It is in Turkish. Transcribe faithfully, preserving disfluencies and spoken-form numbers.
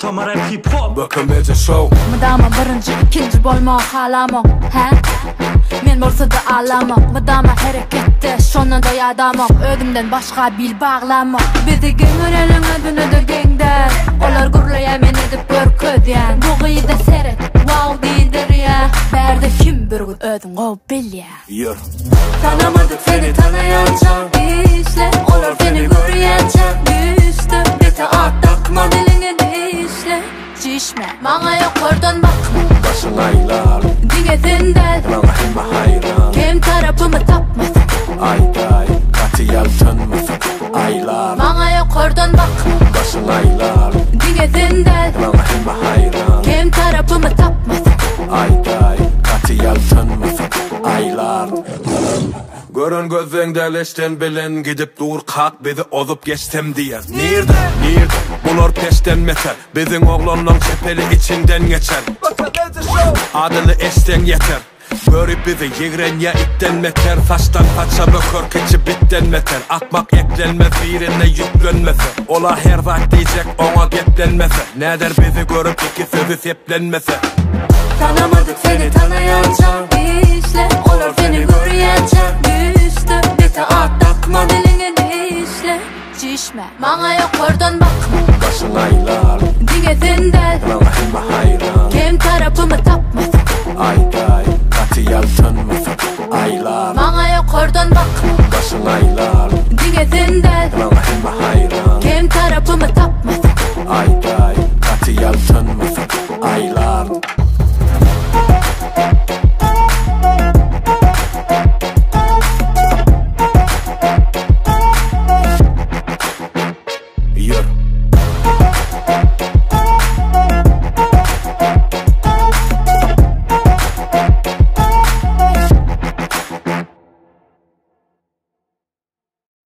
Tamar hip hop Bakamaca show Mıdama birinci ikinci bolma halamam he Men bolsa da alamam Mıdama harekette şondan da yadamam Ödümden başka bil bağlamam Bizi gengörenin ödünü de gengder Olar gurlaya men edip görködyen Bu gıyda seret wow değildir ya Berde kim bir gün ödün gov bil ya Yeah. Tanamadık seni tanıyancan işle Olar seni görüyencan düştü Bete attakma dilini değişle Cişme Bana yok oradan bakma Başın aylar Digetinden Bana hemma hayran Kim tarafımı tapmasın Ayday Katiyal tanmasın Aylar Bana yok oradan bakma Başın aylar Digetinden Bana hemma hayran Kim tarafımı tapmasın Ayday Katiyal tanmasın Aylar Görün gözünden leşten bilen gidip dur kalk bizi ozup geçtem diye Nerede? Nerede? Bunlar peşten meter Bizim oğlanla çepeli içinden geçer Adını eşten yeter Görüp bizi yigren ya itten meter Saçtan saça bökör keçi bitten meter Akmak eklenmez birine yüklenmese Ola her vaat diyecek ona geplenmese Nedir bizi görüp iki sözü seplenmese Tanamadık seni tanıyancan işle Olar seni görüyencan düştü Bete attakma dilini değişle Cişme Bana yok oradan bakma